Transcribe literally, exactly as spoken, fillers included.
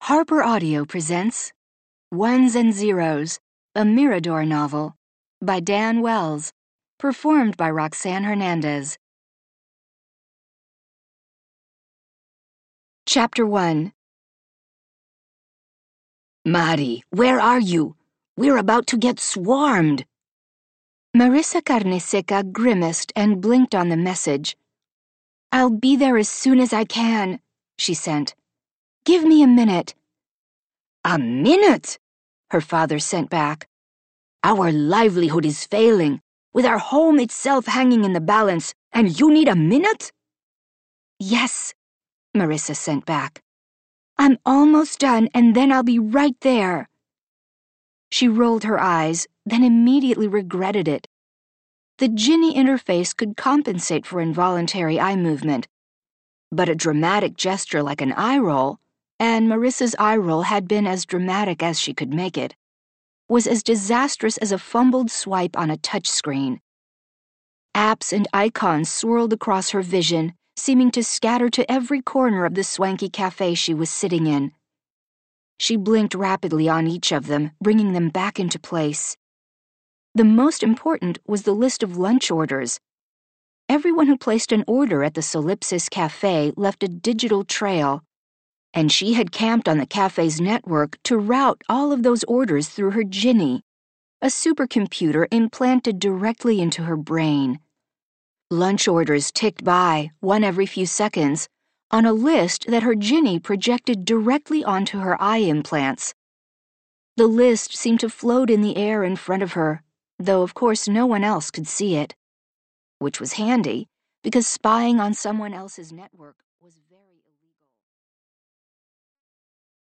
Harper Audio presents Ones and Zeros, a Mirador novel, by Dan Wells, performed by Roxanne Hernandez. Chapter one. Mari, where are you? We're about to get swarmed. Marissa Carneseca grimaced and blinked on the message. "I'll be there as soon as I can," she sent. "Give me a minute." A minute? Her father sent back. Our livelihood is failing, with our home itself hanging in the balance, and you need a minute? Yes, Marissa sent back. "I'm almost done, and then I'll be right there." She rolled her eyes, then immediately regretted it. The Ginny interface could compensate for involuntary eye movement, but a dramatic gesture like an eye roll, and Marissa's eye roll had been as dramatic as she could make it, was as disastrous as a fumbled swipe on a touchscreen. Apps and icons swirled across her vision, seeming to scatter to every corner of the swanky cafe she was sitting in. She blinked rapidly on each of them, bringing them back into place. The most important was the list of lunch orders. Everyone who placed an order at the Solipsis Cafe left a digital trail, and she had camped on the cafe's network to route all of those orders through her Ginny, a supercomputer implanted directly into her brain. Lunch orders ticked by, one every few seconds, on a list that her Ginny projected directly onto her eye implants. The list seemed to float in the air in front of her, though of course no one else could see it. Which was handy, because spying on someone else's network